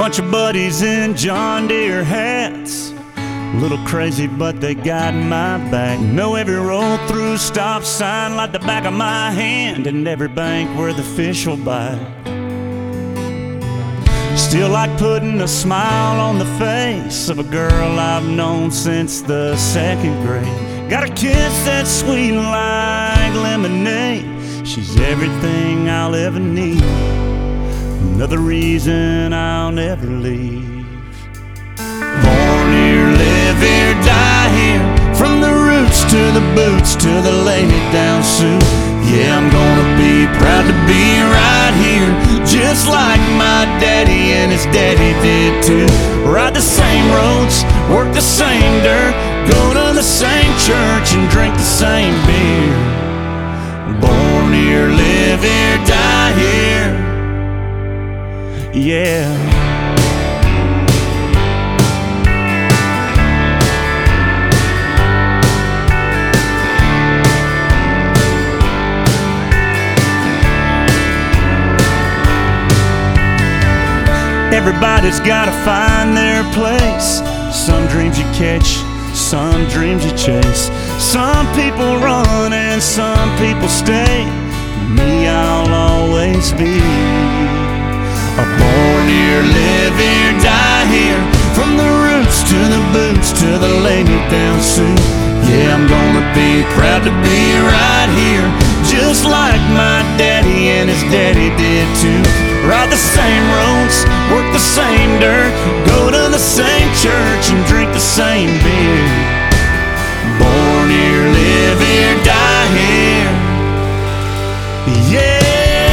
Bunch of buddies in John Deere hats, a little crazy but they got my back. Know every roll through stop sign like the back of my hand, and every bank where the fish will bite. Still like putting a smile on the face of a girl I've known since the second grade. Got a kiss that's sweet like lemonade. She's everything I'll ever need, another reason I'll never leave. Born here, live here, die here, from the roots to the boots to the lay-me-down suit. Yeah, I'm gonna be proud to be right here, just like my daddy and his daddy did too. Ride the same roads, work the same dirt, go to the same church and drink the same beer. Born here, live here, die here. Yeah. Everybody's gotta find their place. Some dreams you catch, some dreams you chase. Some people run and some people stay. Me, I'll always be a born here, live here, die here, from the roots to the boots to the lay-me-down suit. Yeah, I'm gonna be proud to be right here, just like my daddy and his daddy did too. Ride the same roads, work the same dirt, go to the same church and drink the same beer. Born here, live here, die here. Yeah.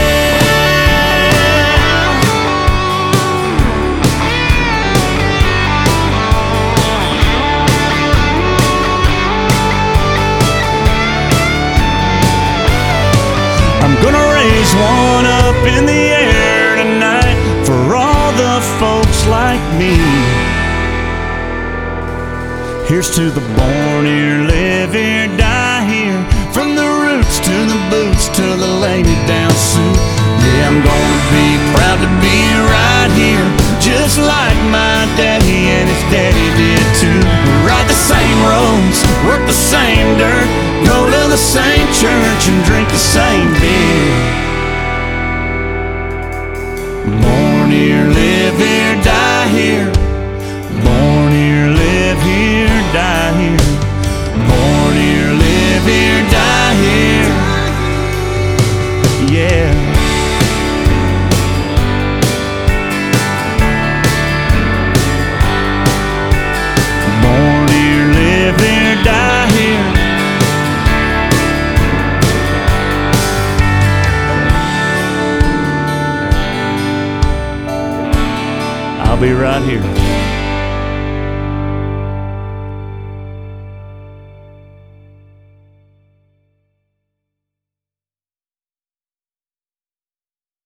I'm gonna raise one up in the air tonight for all the folks like me. Here's to the born here, live here, die here, from the roots to the boots to the lay-me-down suit. Yeah, I'm gonna be proud to be right here, just like my daddy and his daddy did too. Ride the same roads, work the same dirt, go to the same church and drink the same beer. Born here, live here, die here. Born here, live here, die here. Born here, live here, die here. Yeah. Born here, live here, die here. I'll be right here.